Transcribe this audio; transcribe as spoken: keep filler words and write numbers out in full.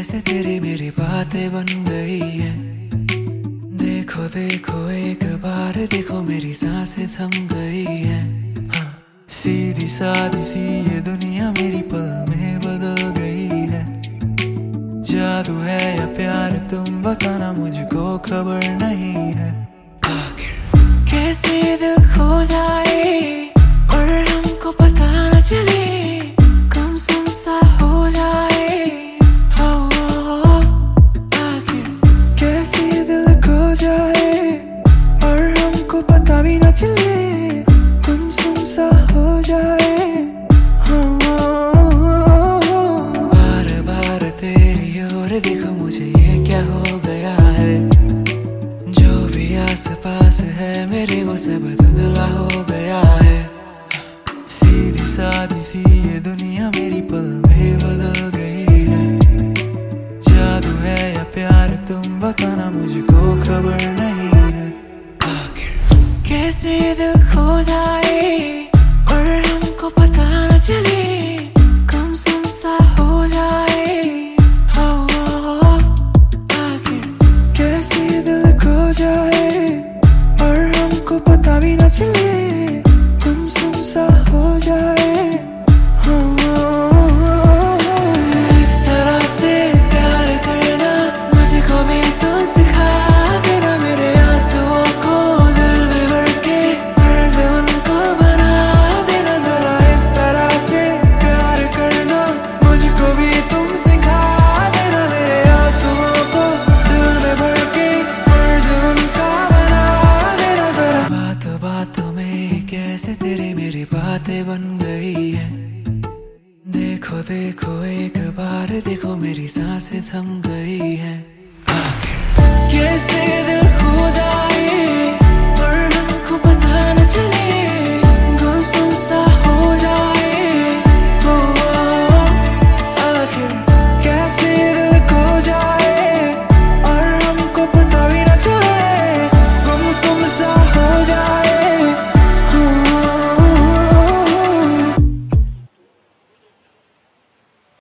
कैसे तेरी मेरी बातें बन गई है। देखो देखो एक बार देखो मेरी सांसें थम गई है। हाँ, सीधी सादी सी ये दुनिया मेरी पल में बदल गई है। जादू है या प्यार तुम बताना मुझको खबर नहीं है। आखिर कैसे दिल खो जाए और हमको पता न चले, गुमसुम सा हो जाए। आखिर कैसे दिल खो जाए और हमको पता भी न चले, गुमसुम सा हो जाए। बार बार तेरी ओर देखो मुझे ये क्या हो गया है। जो भी आस पास है मेरे वो सब धुंधला हो गया है। सीधी सादी सी ये दुनिया मेरी पल में बदल गई है। जादू है या प्यार तुम बताना मुझको खबर नहीं है। आखिर कैसे दिल खो जाए और हमको पता न चले, गुमसुम सा हो जाए। आखिर कैसे दिल खो जाए और हमको पता भी न चले, गुमसुम सा हो जाए। इस तरह से प्यार करना मुझको भी तो सिखा देना। मेरे आंसुओं को दिल में भर के कर्ज उनको बना देना। जरा इस तरह से प्यार करना मुझको भी तुम सिखा देना। मेरे आंसुओं को दिल में भर के कर्ज उनका बना देना। जरा बात बातों में कैसे तेरी मेरी बातें बन गई है। देखो देखो एक बार देखो मेरी सांसें थम गई है। आखिर कैसे